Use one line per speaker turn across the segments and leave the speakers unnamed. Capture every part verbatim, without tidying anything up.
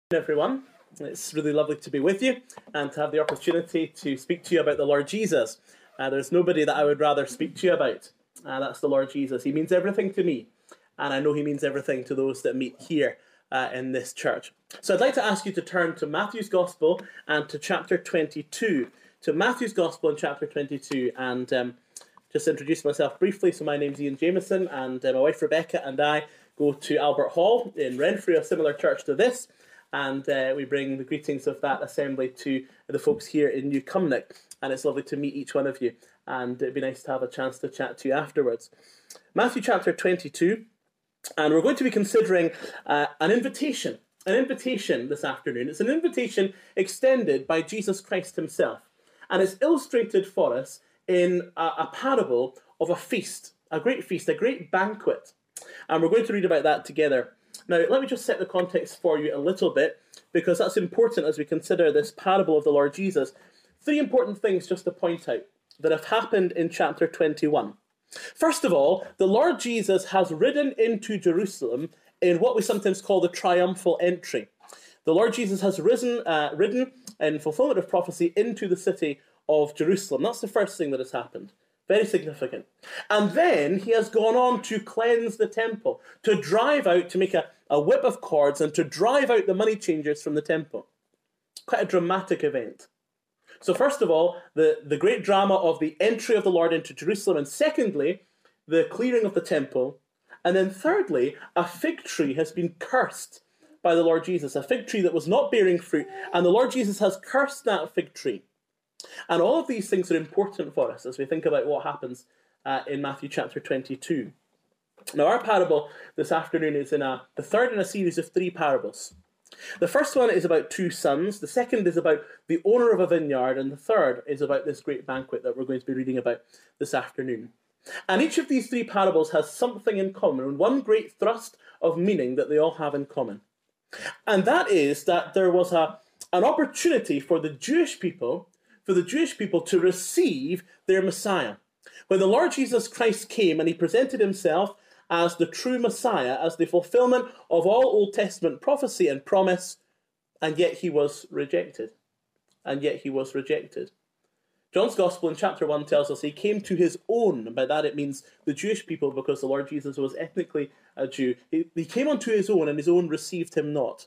Everyone, it's really lovely to be with you and to have the opportunity to speak to you about the Lord Jesus. Uh, there's nobody that I would rather speak to you about. Uh, that's the Lord Jesus. He means everything to me, and I know he means everything to those that meet here uh, in this church. So I'd like to ask you to turn to Matthew's Gospel and to chapter twenty-two. To Matthew's Gospel and chapter twenty-two, and um, just introduce myself briefly. So my name's Ian Jameson, and uh, my wife Rebecca and I go to Albert Hall in Renfrew, a similar church to this. And uh, we bring the greetings of that assembly to the folks here in New Cumnock. And it's lovely to meet each one of you. And it'd be nice to have a chance to chat to you afterwards. Matthew chapter twenty-two. And we're going to be considering uh, an invitation. An invitation this afternoon. It's an invitation extended by Jesus Christ himself. And it's illustrated for us in a, a parable of a feast. A great feast, a great banquet. And we're going to read about that together. Now, let me just set the context for you a little bit, because that's important as we consider this parable of the Lord Jesus. Three important things just to point out that have happened in chapter twenty-one. First of all, the Lord Jesus has ridden into Jerusalem in what we sometimes call the triumphal entry. The Lord Jesus has risen, uh, ridden in fulfillment of prophecy into the city of Jerusalem. That's the first thing that has happened. Very significant. And then he has gone on to cleanse the temple, to drive out, to make a, a whip of cords and to drive out the money changers from the temple. Quite a dramatic event. So first of all, the, the great drama of the entry of the Lord into Jerusalem, and secondly, the clearing of the temple. And then thirdly, a fig tree has been cursed by the Lord Jesus, a fig tree that was not bearing fruit, and the Lord Jesus has cursed that fig tree. And all of these things are important for us as we think about what happens uh, in Matthew chapter twenty-two. Now, our parable this afternoon is in a, the third in a series of three parables. The first one is about two sons, the second is about the owner of a vineyard, and the third is about this great banquet that we're going to be reading about this afternoon. And each of these three parables has something in common, and one great thrust of meaning that they all have in common. And that is that there was a, an opportunity for the Jewish people for the Jewish people to receive their Messiah. When the Lord Jesus Christ came and he presented himself as the true Messiah, as the fulfillment of all Old Testament prophecy and promise, and yet he was rejected. And yet he was rejected. John's Gospel in chapter one tells us he came to his own, and by that it means the Jewish people, because the Lord Jesus was ethnically a Jew. He, he came unto his own, and his own received him not.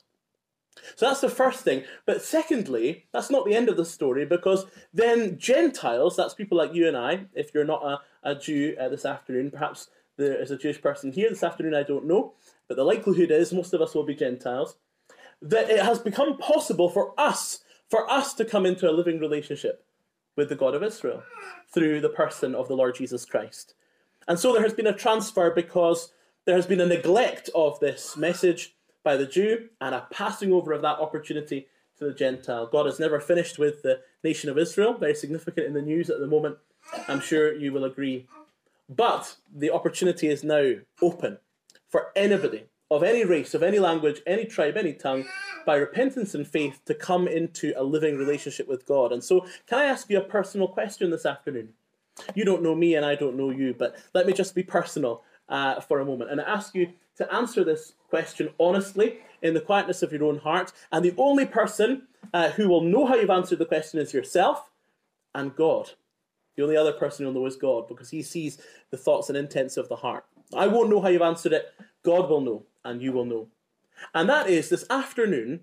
So that's the first thing. But secondly, that's not the end of the story, because then Gentiles, that's people like you and I, if you're not a, a Jew uh, this afternoon, perhaps there is a Jewish person here this afternoon, I don't know, but the likelihood is most of us will be Gentiles, that it has become possible for us, for us to come into a living relationship with the God of Israel through the person of the Lord Jesus Christ. And so there has been a transfer because there has been a neglect of this message by the Jew, and a passing over of that opportunity to the Gentile. God has never finished with the nation of Israel, very significant in the news at the moment, I'm sure you will agree. But the opportunity is now open for anybody, of any race, of any language, any tribe, any tongue, by repentance and faith, to come into a living relationship with God. And so, can I ask you a personal question this afternoon? You don't know me and I don't know you, but let me just be personal uh, for a moment and ask you to answer this question honestly, in the quietness of your own heart. And the only person uh, who will know how you've answered the question is yourself and God. The only other person who'll know is God, because he sees the thoughts and intents of the heart. I won't know how you've answered it. God will know, and you will know. And that is, this afternoon,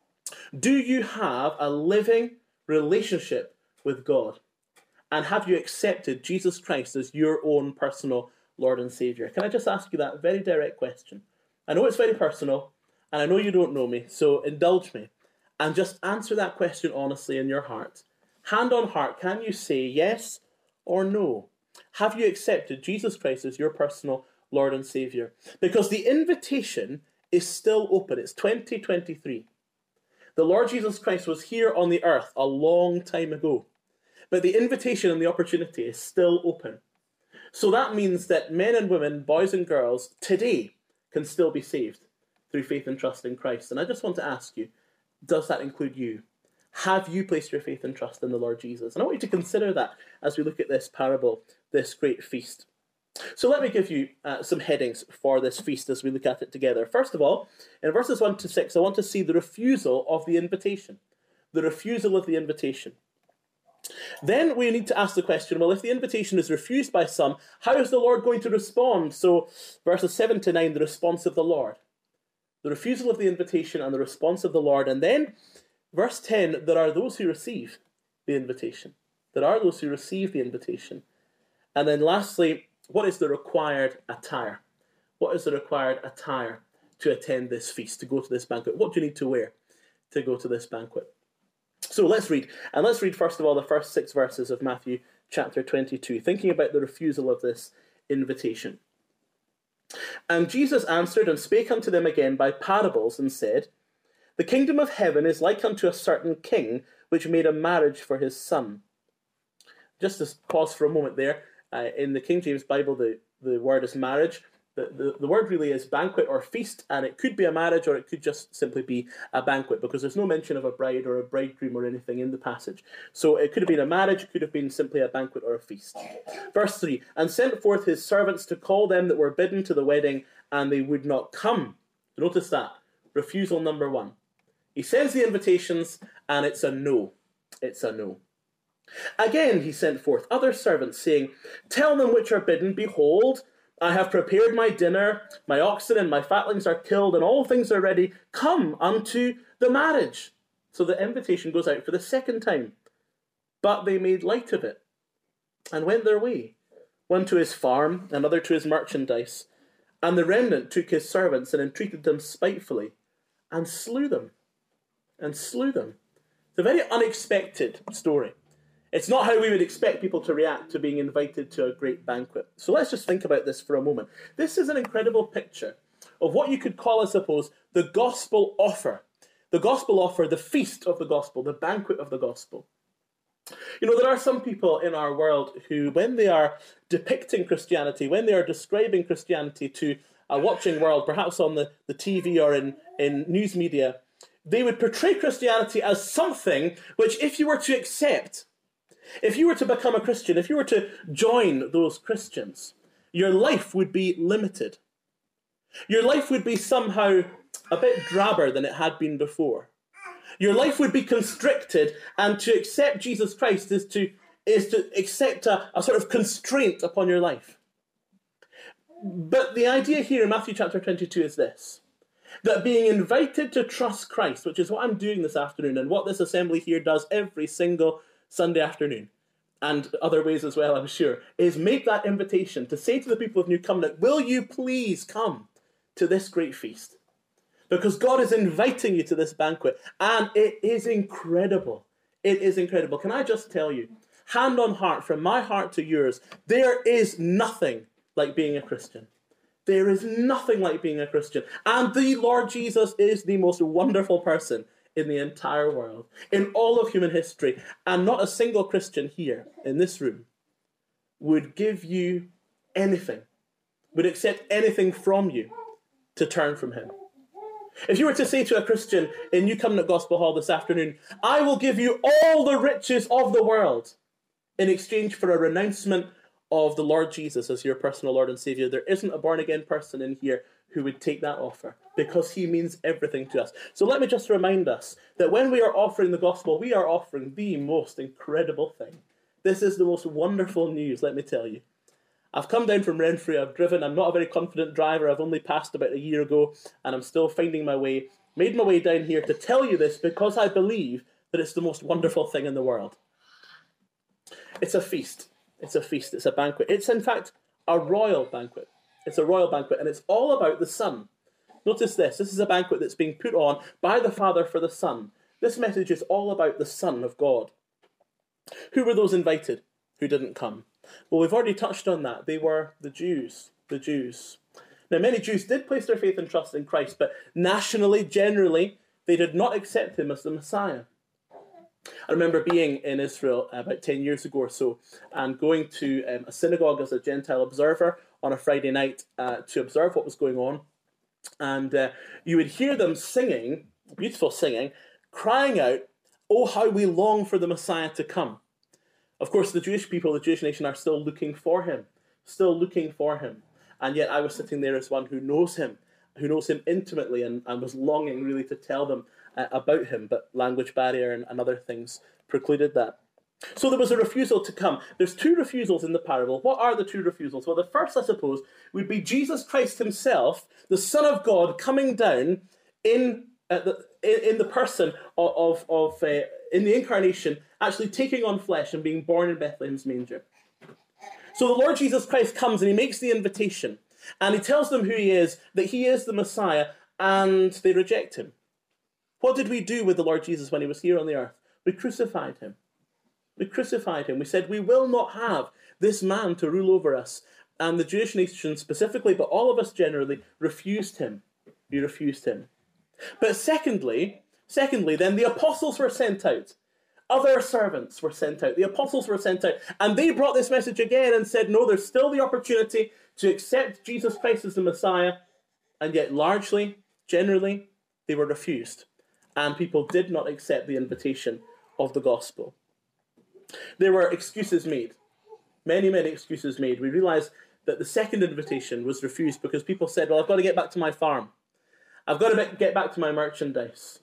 do you have a living relationship with God? And have you accepted Jesus Christ as your own personal Lord and Saviour? Can I just ask you that very direct question? I know it's very personal, and I know you don't know me, so indulge me, and just answer that question honestly in your heart. Hand on heart, can you say yes or no? Have you accepted Jesus Christ as your personal Lord and Saviour? Because the invitation is still open. It's twenty twenty-three. The Lord Jesus Christ was here on the earth a long time ago, but the invitation and the opportunity is still open. So that means that men and women, boys and girls, today can still be saved through faith and trust in Christ. And I just want to ask you, does that include you? Have you placed your faith and trust in the Lord Jesus? And I want you to consider that as we look at this parable, this great feast. So let me give you uh, some headings for this feast as we look at it together. First of all, in verses one to six, I want to see the refusal of the invitation. The refusal of the invitation. Then we need to ask the question, well, if the invitation is refused by some, how is the Lord going to respond? So verses seven to nine, the response of the Lord. The refusal of the invitation and the response of the Lord. And then verse ten, there are those who receive the invitation. There are those who receive the invitation. And then lastly, what is the required attire? What is the required attire to attend this feast, to go to this banquet? What do you need to wear to go to this banquet? So let's read. And let's read first of all the first six verses of Matthew chapter twenty-two, thinking about the refusal of this invitation. And Jesus answered and spake unto them again by parables, and said, The kingdom of heaven is like unto a certain king, which made a marriage for his son. Just to pause for a moment there, uh, in the King James Bible, the, the word is marriage. The, the, the word really is banquet or feast, and it could be a marriage or it could just simply be a banquet, because there's no mention of a bride or a bridegroom or anything in the passage. So it could have been a marriage, it could have been simply a banquet or a feast. Verse three, And sent forth his servants to call them that were bidden to the wedding, and they would not come. Notice that. Refusal number one. He sends the invitations, and it's a no. It's a no. Again he sent forth other servants, saying, Tell them which are bidden, behold, I have prepared my dinner, my oxen and my fatlings are killed, and all things are ready. Come unto the marriage. So the invitation goes out for the second time. But they made light of it, and went their way, one to his farm, another to his merchandise. And the remnant took his servants, and entreated them spitefully, and slew them. And slew them. It's a very unexpected story. It's not how we would expect people to react to being invited to a great banquet. So let's just think about this for a moment. This is an incredible picture of what you could call, I suppose, the gospel offer. The gospel offer, the feast of the gospel, the banquet of the gospel. You know, there are some people in our world who, when they are depicting Christianity, when they are describing Christianity to a watching world, perhaps on the, the T V or in, in news media, they would portray Christianity as something which, if you were to accept, if you were to become a Christian, if you were to join those Christians, your life would be limited. Your life would be somehow a bit drabber than it had been before. Your life would be constricted, and to accept Jesus Christ is to, is to accept a, a sort of constraint upon your life. But the idea here in Matthew chapter twenty-two is this, that being invited to trust Christ, which is what I'm doing this afternoon and what this assembly here does every single Sunday afternoon, and other ways as well, I'm sure, is make that invitation to say to the people of New Covenant, will you please come to this great feast? Because God is inviting you to this banquet, and it is incredible. It is incredible. Can I just tell you, hand on heart, from my heart to yours, there is nothing like being a Christian. There is nothing like being a Christian. And the Lord Jesus is the most wonderful person in the entire world, in all of human history, and not a single Christian here in this room would give you anything, would accept anything from you to turn from him. If you were to say to a Christian in New Covenant Gospel Hall this afternoon, I will give you all the riches of the world in exchange for a renouncement of the Lord Jesus as your personal Lord and Saviour, there isn't a born-again person in here who would take that offer, because he means everything to us. So let me just remind us that when we are offering the gospel, we are offering the most incredible thing. This is the most wonderful news, let me tell you. I've come down from Renfrew, I've driven, I'm not a very confident driver, I've only passed about a year ago, and I'm still finding my way, made my way down here to tell you this because I believe that it's the most wonderful thing in the world. It's a feast, it's a feast, it's a banquet. It's in fact a royal banquet. It's a royal banquet, and it's all about the Son. Notice this. This is a banquet that's being put on by the Father for the Son. This message is all about the Son of God. Who were those invited who didn't come? Well, we've already touched on that. They were the Jews. The Jews. Now, many Jews did place their faith and trust in Christ, but nationally, generally, they did not accept him as the Messiah. I remember being in Israel about ten years ago or so, and going to um, a synagogue as a Gentile observer on a Friday night uh, to observe what was going on. And uh, you would hear them singing, beautiful singing, crying out, oh, how we long for the Messiah to come. Of course, the Jewish people, the Jewish nation, are still looking for him. still looking for him. And yet I was sitting there as one who knows him, who knows him intimately, and, and was longing really to tell them uh, about him, but language barrier and, and other things precluded that. So there was a refusal to come. There's two refusals in the parable. What are the two refusals? Well, the first, I suppose, would be Jesus Christ himself, the Son of God, coming down in uh, the in, in the person of, of, of uh, in the incarnation, actually taking on flesh and being born in Bethlehem's manger. So the Lord Jesus Christ comes and he makes the invitation, and he tells them who he is, that he is the Messiah, and they reject him. What did we do with the Lord Jesus when he was here on the earth? We crucified him. We crucified him. We said, we will not have this man to rule over us. And the Jewish nation specifically, but all of us generally, refused him. We refused him. But secondly, secondly, then the apostles were sent out. Other servants were sent out. The apostles were sent out. And they brought this message again and said, no, there's still the opportunity to accept Jesus Christ as the Messiah. And yet largely, generally, they were refused. And people did not accept the invitation of the gospel. There were excuses made. Many, many excuses made. We realised that the second invitation was refused because people said, well, I've got to get back to my farm. I've got to get back to my merchandise.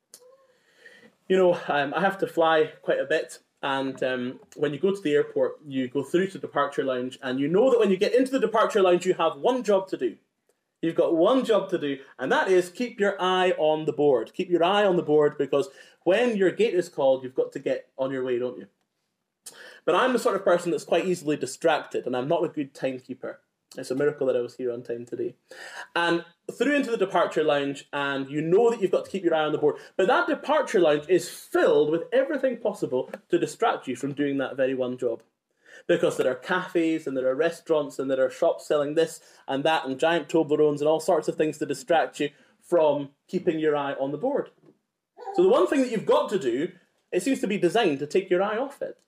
You know, um, I have to fly quite a bit, and um, when you go to the airport, you go through to the departure lounge, and you know that when you get into the departure lounge, you have one job to do. You've got one job to do, and that is keep your eye on the board. Keep your eye on the board, because when your gate is called, you've got to get on your way, don't you? But I'm the sort of person that's quite easily distracted, and I'm not a good timekeeper. It's a miracle that I was here on time today. And through into the departure lounge, and you know that you've got to keep your eye on the board. But that departure lounge is filled with everything possible to distract you from doing that very one job. Because there are cafes, and there are restaurants, and there are shops selling this and that, and giant Toblerones, and all sorts of things to distract you from keeping your eye on the board. So the one thing that you've got to do, it seems to be designed to take your eye off it.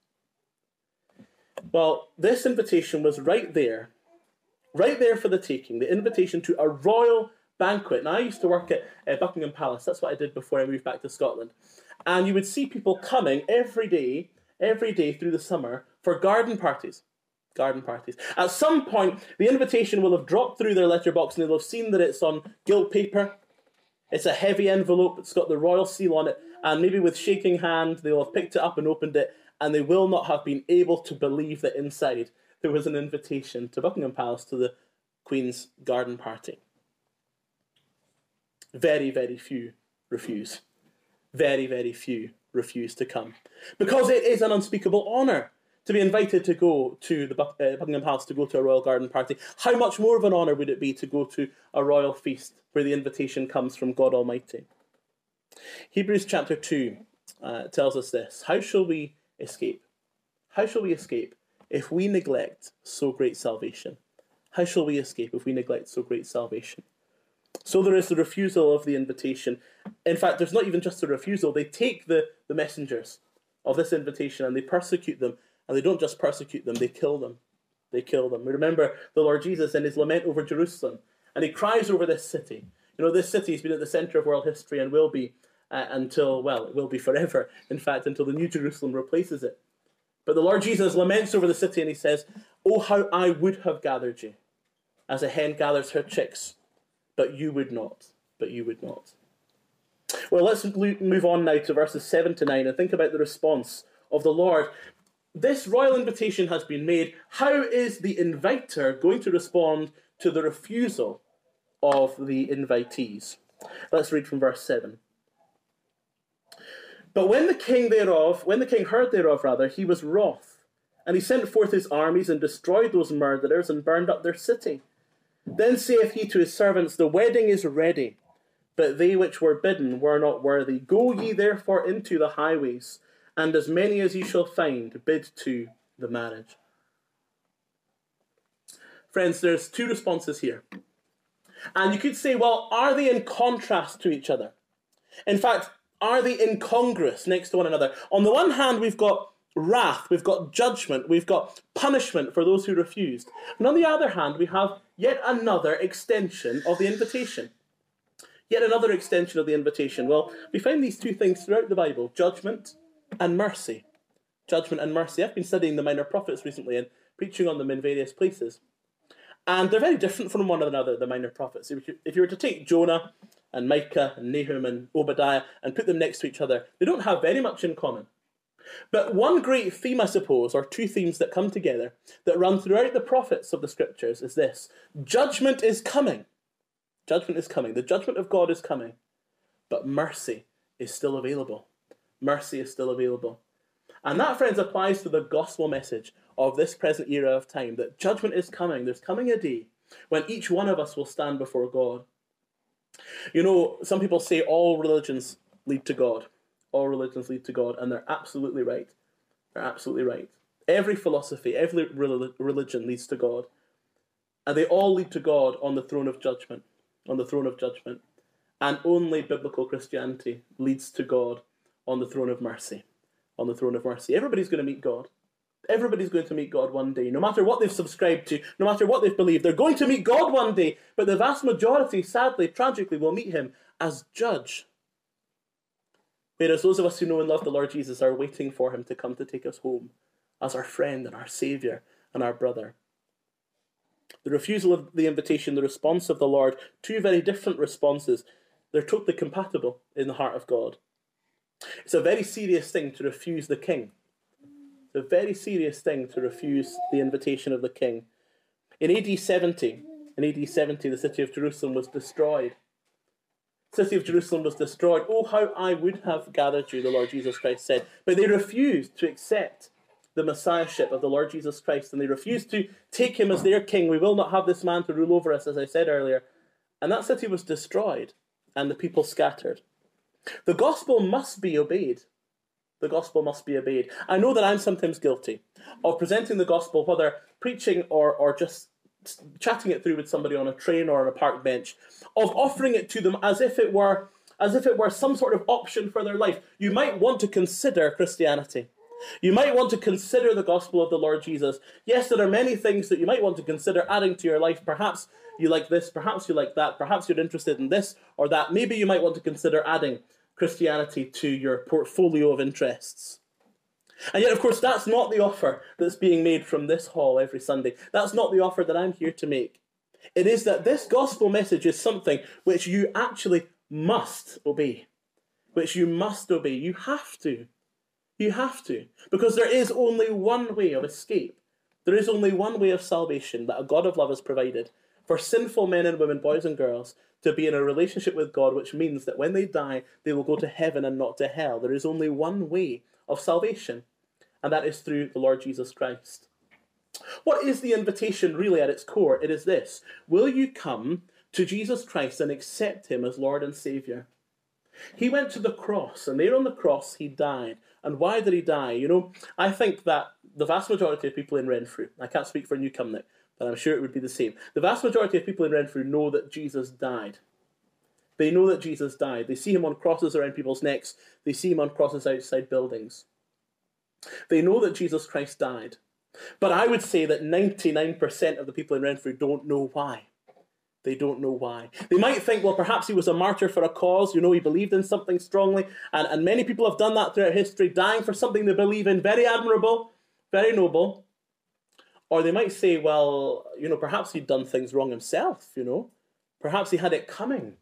Well, this invitation was right there, right there for the taking, the invitation to a royal banquet. And I used to work at uh, Buckingham Palace. That's what I did before I moved back to Scotland. And you would see people coming every day, every day through the summer for garden parties. Garden parties. At some point, the invitation will have dropped through their letterbox and they'll have seen that it's on gilt paper. It's a heavy envelope. It's got the royal seal on it. And maybe with shaking hand, they'll have picked it up and opened it. And they will not have been able to believe that inside there was an invitation to Buckingham Palace to the Queen's garden party. Very, very few refuse. Very, very few refuse to come. Because it is an unspeakable honour to be invited to go to the Buck- uh, Buckingham Palace, to go to a royal garden party. How much more of an honour would it be to go to a royal feast where the invitation comes from God Almighty? Hebrews chapter two uh, tells us this. How shall we escape? How shall we escape if we neglect so great salvation? How shall we escape if we neglect so great salvation? So there is the refusal of the invitation. In fact, there's not even just a refusal. They take the, the messengers of this invitation and they persecute them. And they don't just persecute them, they kill them. They kill them. We remember the Lord Jesus in his lament over Jerusalem. And he cries over this city. You know, this city has been at the centre of world history and will be uh, until, well, it will be forever. In fact, until the New Jerusalem replaces it. But the Lord Jesus laments over the city and he says, "Oh, how I would have gathered you, as a hen gathers her chicks, but you would not, but you would not." Well, let's move on now to verses seven to nine and think about the response of the Lord. This royal invitation has been made. How is the inviter going to respond to the refusal of the invitees? Let's read from verse seven. "But when the king thereof, when the king heard thereof, rather, he was wroth, and he sent forth his armies and destroyed those murderers and burned up their city. Then saith he to his servants, The wedding is ready, but they which were bidden were not worthy. Go ye therefore into the highways, and as many as ye shall find, bid to the marriage." Friends, there's two responses here. And you could say, well, are they in contrast to each other? In fact, are they incongruous next to one another? On the one hand, we've got wrath, we've got judgment, we've got punishment for those who refused. And on the other hand, we have yet another extension of the invitation. Yet another extension of the invitation. Well, we find these two things throughout the Bible, judgment and mercy. Judgment and mercy. I've been studying the minor prophets recently and preaching on them in various places. And they're very different from one another, the minor prophets. If you, if you were to take Jonah and Micah and Nahum and Obadiah and put them next to each other, they don't have very much in common. But one great theme, I suppose, or two themes that come together that run throughout the prophets of the scriptures is this. Judgment is coming. Judgment is coming. The judgment of God is coming. But mercy is still available. Mercy is still available. And that, friends, applies to the gospel message of this present era of time, that judgment is coming. There's coming a day when each one of us will stand before God. You know, some people say all religions lead to God. All religions lead to God, and they're absolutely right. They're absolutely right. Every philosophy, every religion leads to God. And they all lead to God on the throne of judgment. On the throne of judgment. And only biblical Christianity leads to God on the throne of mercy. On the throne of mercy. Everybody's going to meet God. Everybody's going to meet God one day. No matter what they've subscribed to, no matter what they've believed, they're going to meet God one day. But the vast majority, sadly, tragically, will meet him as judge. Whereas those of us who know and love the Lord Jesus are waiting for him to come to take us home as our friend and our Saviour and our brother. The refusal of the invitation, the response of the Lord, two very different responses. They're totally compatible in the heart of God. It's a very serious thing to refuse the king. It's a very serious thing to refuse the invitation of the king. In A D seventy, in A D seventy, the city of Jerusalem was destroyed. The city of Jerusalem was destroyed. Oh, how I would have gathered you, the Lord Jesus Christ said. But they refused to accept the messiahship of the Lord Jesus Christ, and they refused to take him as their king. We will not have this man to rule over us, as I said earlier. And that city was destroyed, and the people scattered. The gospel must be obeyed. The gospel must be obeyed. I know that I'm sometimes guilty of presenting the gospel, whether preaching or, or just chatting it through with somebody on a train or on a park bench, of offering it to them as if it were as if it were some sort of option for their life. You might want to consider Christianity. You might want to consider the gospel of the Lord Jesus. Yes, there are many things that you might want to consider adding to your life. Perhaps you like this, perhaps you like that, perhaps you're interested in this or that. Maybe you might want to consider adding Christianity to your portfolio of interests. And yet, of course, that's not the offer that's being made from this hall every Sunday. That's not the offer that I'm here to make. It is that this gospel message is something which you actually must obey. Which you must obey. You have to. You have to. Because there is only one way of escape. There is only one way of salvation that a God of love has provided for sinful men and women, boys and girls, to be in a relationship with God, which means that when they die, they will go to heaven and not to hell. There is only one way of salvation, and that is through the Lord Jesus Christ. What is the invitation really at its core? It is this. Will you come to Jesus Christ and accept him as Lord and Saviour? He went to the cross, and there on the cross he died. And why did he die? You know, I think that the vast majority of people in Renfrew, I can't speak for Newcomnick, but I'm sure it would be the same. The vast majority of people in Renfrew know that Jesus died. They know that Jesus died. They see him on crosses around people's necks. They see him on crosses outside buildings. They know that Jesus Christ died. But I would say that ninety-nine percent of the people in Renfrew don't know why. They don't know why. They might think, well, perhaps he was a martyr for a cause. You know, he believed in something strongly. And, and many people have done that throughout history, dying for something they believe in. Very admirable, very noble. Or they might say, well, you know, perhaps he'd done things wrong himself, you know. Perhaps he had it coming.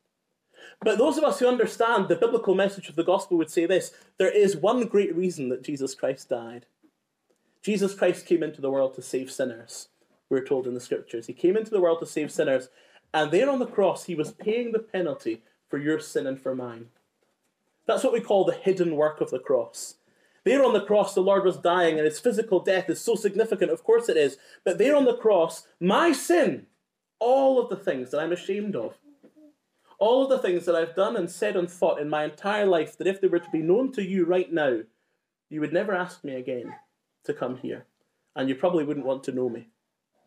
But those of us who understand the biblical message of the gospel would say this. There is one great reason that Jesus Christ died. Jesus Christ came into the world to save sinners. We're told in the scriptures. He came into the world to save sinners, and there on the cross, he was paying the penalty for your sin and for mine. That's what we call the hidden work of the cross. There on the cross, the Lord was dying, and his physical death is so significant. Of course it is. But there on the cross, my sin, all of the things that I'm ashamed of, all of the things that I've done and said and thought in my entire life, that if they were to be known to you right now, you would never ask me again to come here. And you probably wouldn't want to know me.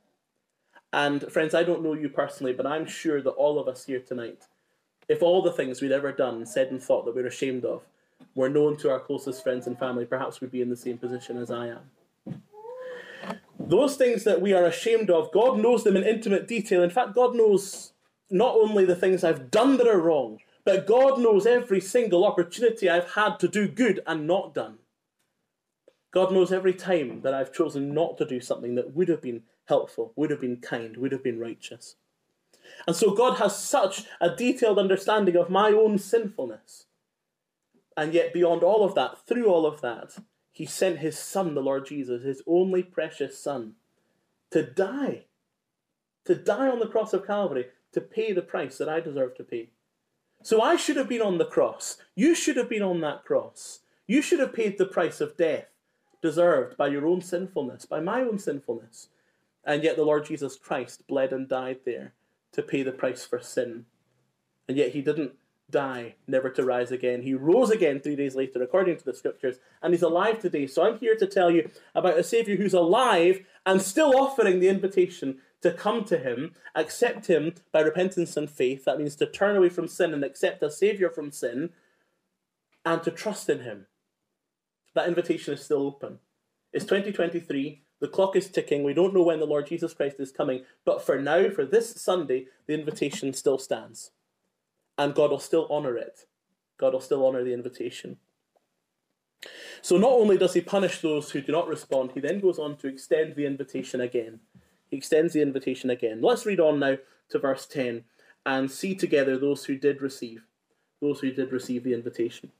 And friends, I don't know you personally, but I'm sure that all of us here tonight, if all the things we'd ever done, said and thought that we're ashamed of, were known to our closest friends and family, perhaps we'd be in the same position as I am. Those things that we are ashamed of, God knows them in intimate detail. In fact, God knows not only the things I've done that are wrong, but God knows every single opportunity I've had to do good and not done. God knows every time that I've chosen not to do something that would have been helpful, would have been kind, would have been righteous. And so God has such a detailed understanding of my own sinfulness. And yet beyond all of that, through all of that, he sent his son, the Lord Jesus, his only precious son, to die. To die on the cross of Calvary, to pay the price that I deserve to pay. So I should have been on the cross. You should have been on that cross. You should have paid the price of death deserved by your own sinfulness, by my own sinfulness. And yet the Lord Jesus Christ bled and died there to pay the price for sin. And yet he didn't die, never to rise again. He rose again three days later, according to the scriptures, and he's alive today. So I'm here to tell you about a Saviour who's alive and still offering the invitation to come to him, accept him by repentance and faith. That means to turn away from sin and accept a Saviour from sin, and to trust in him. That invitation is still open. It's twenty twenty-three. The clock is ticking. We don't know when the Lord Jesus Christ is coming. But for now, for this Sunday, the invitation still stands. And God will still honour it. God will still honour the invitation. So not only does he punish those who do not respond, he then goes on to extend the invitation again. He extends the invitation again. Let's read on now to verse ten and see together those who did receive, those who did receive the invitation.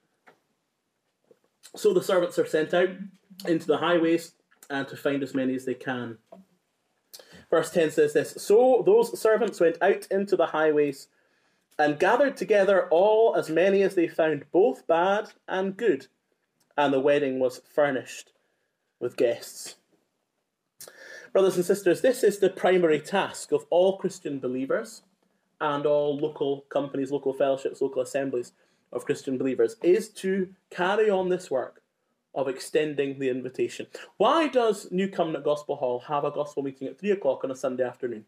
So the servants are sent out into the highways and to find as many as they can. Verse ten says this, so those servants went out into the highways and gathered together all as many as they found, both bad and good, and the wedding was furnished with guests. Brothers and sisters, this is the primary task of all Christian believers and all local companies, local fellowships, local assemblies of Christian believers, is to carry on this work of extending the invitation. Why does New Covenant Gospel Hall have a gospel meeting at three o'clock on a Sunday afternoon?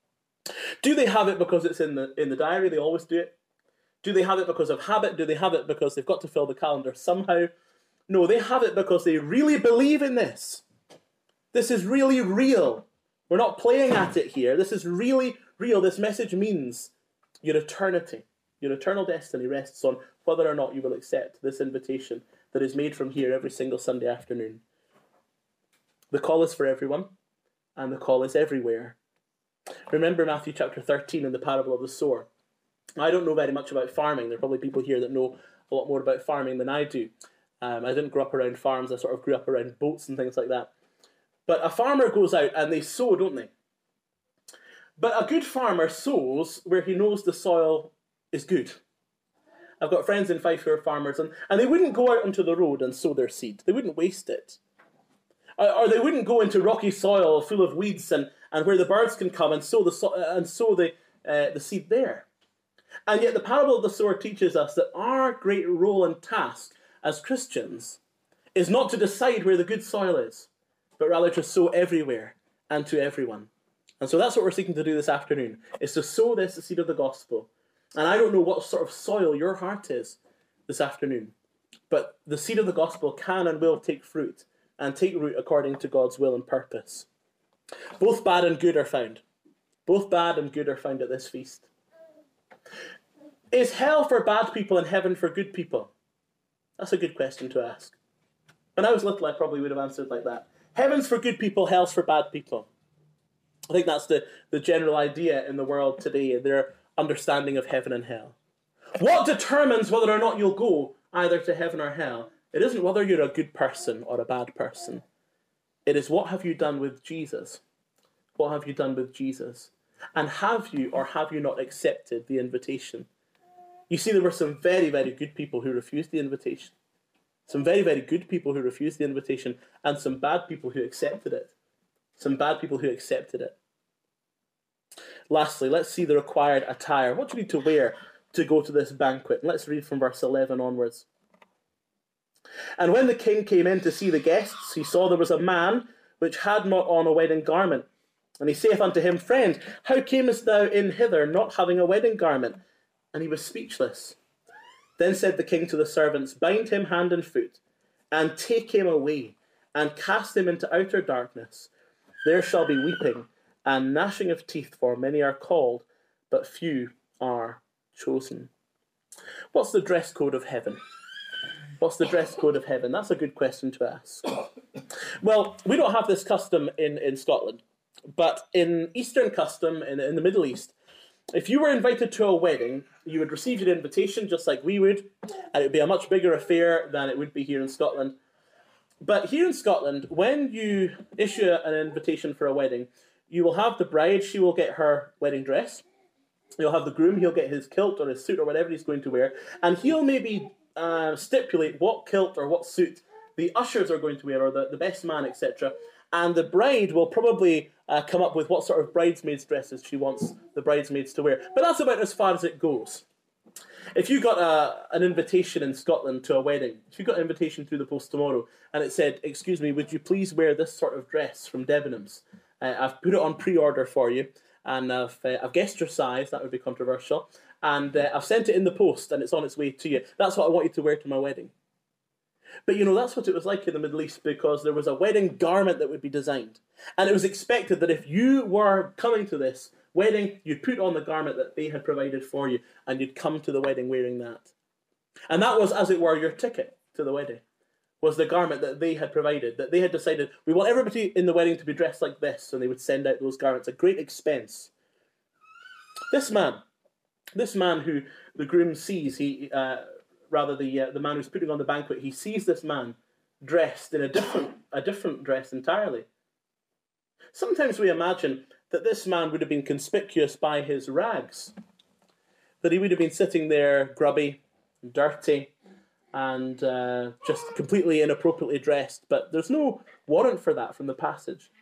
Do they have it because it's in the in the diary? They always do it. Do they have it because of habit? Do they have it because they've got to fill the calendar somehow? No, they have it because they really believe in this. This is really real. We're not playing at it here. This is really real. This message means your eternity, your eternal destiny rests on whether or not you will accept this invitation that is made from here every single Sunday afternoon. The call is for everyone, and the call is everywhere. Remember Matthew chapter thirteen in the parable of the sower. I don't know very much about farming. There are probably people here that know a lot more about farming than I do. Um, I didn't grow up around farms. I sort of grew up around boats and things like that. But a farmer goes out and they sow, don't they? But a good farmer sows where he knows the soil is good. I've got friends in Fife who are farmers, and, and they wouldn't go out onto the road and sow their seed. They wouldn't waste it. Or, or they wouldn't go into rocky soil full of weeds and, and where the birds can come and sow the so, and sow the uh, the seed there. And yet the parable of the sower teaches us that our great role and task as Christians is not to decide where the good soil is, but rather to sow everywhere and to everyone. And so that's what we're seeking to do this afternoon, is to sow this seed of the gospel. And I don't know what sort of soil your heart is this afternoon, but the seed of the gospel can and will take fruit and take root according to God's will and purpose. Both bad and good are found. Both bad and good are found at this feast. Is hell for bad people and heaven for good people? That's a good question to ask. When I was little, I probably would have answered like that. Heaven's for good people, hell's for bad people. I think that's the, the general idea in the world today, their understanding of heaven and hell. What determines whether or not you'll go either to heaven or hell? It isn't whether you're a good person or a bad person. It is what have you done with Jesus? What have you done with Jesus? And have you or have you not accepted the invitation? You see, there were some very, very good people who refused the invitation. Some very, very good people who refused the invitation, and some bad people who accepted it. Some bad people who accepted it. Lastly, let's see the required attire. What do you need to wear to go to this banquet? Let's read from verse eleven onwards. And when the king came in to see the guests, he saw there was a man which had not on a wedding garment. And he saith unto him, Friend, how camest thou in hither, not having a wedding garment? And he was speechless. Then said the king to the servants, Bind him hand and foot, and take him away, and cast him into outer darkness. There shall be weeping and gnashing of teeth, for many are called, but few are chosen. What's the dress code of heaven? What's the dress code of heaven? That's a good question to ask. Well, we don't have this custom in, in Scotland. But in Eastern custom, in, in the Middle East, if you were invited to a wedding, you would receive your invitation just like we would, and it would be a much bigger affair than it would be here in Scotland. But here in Scotland, when you issue an invitation for a wedding, you will have the bride, she will get her wedding dress. You'll have the groom, he'll get his kilt or his suit or whatever he's going to wear, and he'll maybe uh, stipulate what kilt or what suit the ushers are going to wear, or the, the best man, et cetera. And the bride will probably uh, come up with what sort of bridesmaids dresses she wants the bridesmaids to wear. But that's about as far as it goes. If you got a, an invitation in Scotland to a wedding, if you got an invitation through the post tomorrow, and it said, excuse me, would you please wear this sort of dress from Debenhams? Uh, I've put it on pre-order for you, and I've, uh, I've guessed your size, that would be controversial, and uh, I've sent it in the post, and it's on its way to you. That's what I want you to wear to my wedding. But you know, that's what it was like in the Middle East, because there was a wedding garment that would be designed. And it was expected that if you were coming to this wedding, you'd put on the garment that they had provided for you, and you'd come to the wedding wearing that. And that was, as it were, your ticket to the wedding, was the garment that they had provided, that they had decided, we want everybody in the wedding to be dressed like this, and they would send out those garments at great expense. This man, this man who the groom sees, he... Uh, rather the uh, the man who's putting on the banquet, he sees this man dressed in a different a different dress entirely. Sometimes we imagine that this man would have been conspicuous by his rags, that he would have been sitting there grubby, dirty, and uh, just completely inappropriately dressed, but there's no warrant for that from the passage.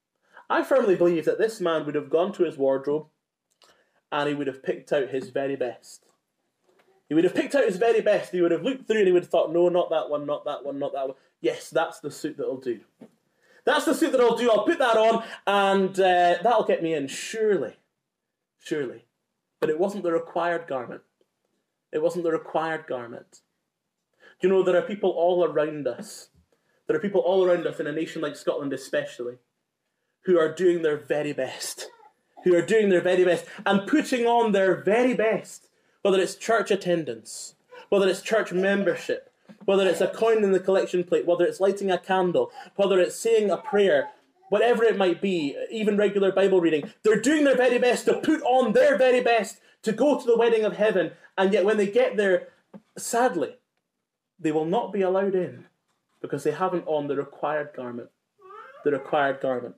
I firmly believe that this man would have gone to his wardrobe and he would have picked out his very best. He would have picked out his very best. He would have looked through and he would have thought, no, not that one, not that one, not that one. Yes, that's the suit that'll do. That's the suit that'll do. I'll put that on and uh, that'll get me in. Surely. Surely. But it wasn't the required garment. It wasn't the required garment. You know, there are people all around us. There are people all around us in a nation like Scotland especially, who are doing their very best. Who are doing their very best and putting on their very best. Whether it's church attendance, whether it's church membership, whether it's a coin in the collection plate, whether it's lighting a candle, whether it's saying a prayer, whatever it might be, even regular Bible reading, they're doing their very best to put on their very best to go to the wedding of heaven, and yet when they get there, sadly, they will not be allowed in because they haven't on the required garment. The required garment.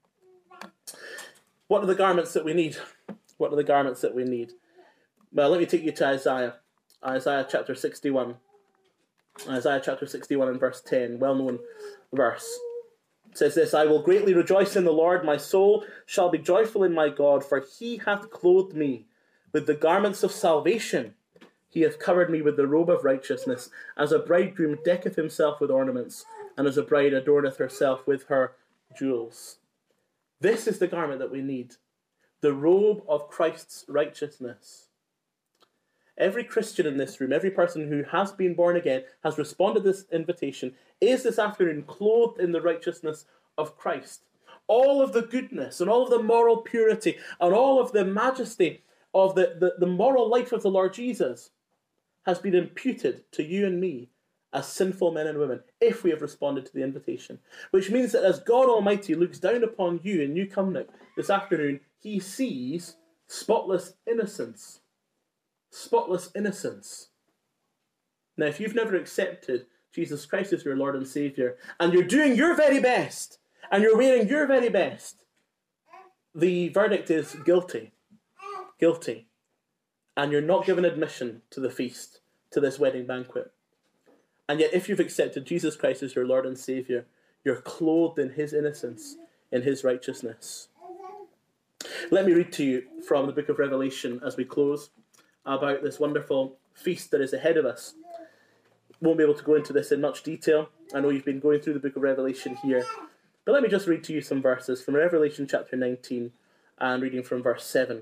What are the garments that we need? What are the garments that we need? Well, let me take you to Isaiah. Isaiah chapter sixty-one. Isaiah chapter sixty-one and verse ten, well-known verse. It says this, I will greatly rejoice in the Lord, my soul shall be joyful in my God, for he hath clothed me with the garments of salvation. He hath covered me with the robe of righteousness, as a bridegroom decketh himself with ornaments, and as a bride adorneth herself with her jewels. This is the garment that we need, the robe of Christ's righteousness. Every Christian in this room, every person who has been born again, has responded to this invitation, is this afternoon clothed in the righteousness of Christ. All of the goodness and all of the moral purity and all of the majesty of the, the, the moral life of the Lord Jesus has been imputed to you and me as sinful men and women, if we have responded to the invitation. Which means that as God Almighty looks down upon you in New Covenant this afternoon, he sees spotless innocence. Spotless innocence. Now, if you've never accepted Jesus Christ as your Lord and Saviour, and you're doing your very best, and you're wearing your very best, the verdict is guilty. Guilty. And you're not given admission to the feast, to this wedding banquet. And yet, if you've accepted Jesus Christ as your Lord and Saviour, you're clothed in his innocence, in his righteousness. Let me read to you from the book of Revelation as we close, about this wonderful feast that is ahead of us. Won't be able to go into this in much detail. I know you've been going through the book of Revelation here. But let me just read to you some verses from Revelation chapter nineteen and reading from verse seven.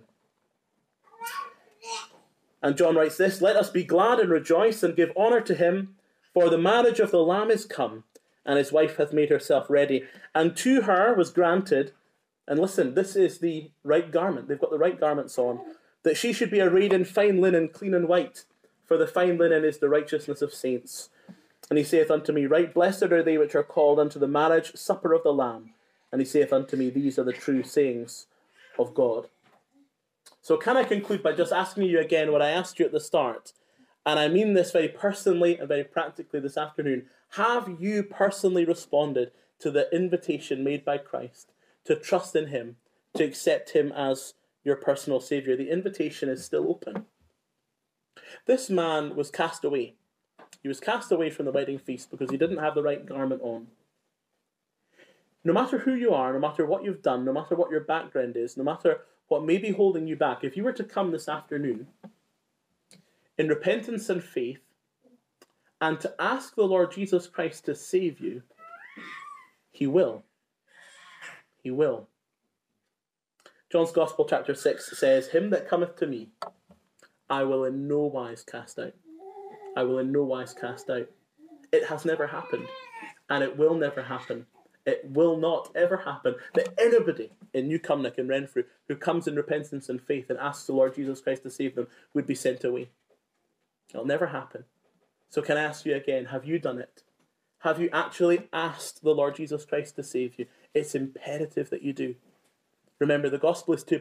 And John writes this, Let us be glad and rejoice and give honour to him, for the marriage of the Lamb is come, and his wife hath made herself ready. And to her was granted, and listen, this is the right garment. They've got the right garments on. That she should be arrayed in fine linen, clean and white, for the fine linen is the righteousness of saints. And he saith unto me, Right blessed are they which are called unto the marriage supper of the Lamb. And he saith unto me, these are the true sayings of God. So can I conclude by just asking you again what I asked you at the start? And I mean this very personally and very practically this afternoon. Have you personally responded to the invitation made by Christ to trust in him, to accept him as your personal Saviour? The invitation is still open. This man was cast away. He was cast away from the wedding feast because he didn't have the right garment on. No matter who you are, no matter what you've done, no matter what your background is, no matter what may be holding you back, if you were to come this afternoon in repentance and faith and to ask the Lord Jesus Christ to save you, he will. He will. John's Gospel chapter six says, him that cometh to me, I will in no wise cast out. I will in no wise cast out. It has never happened, and it will never happen. It will not ever happen that anybody in New Cumnock and Renfrew who comes in repentance and faith and asks the Lord Jesus Christ to save them would be sent away. It'll never happen. So can I ask you again, have you done it? Have you actually asked the Lord Jesus Christ to save you? It's imperative that you do. Remember, the gospel is two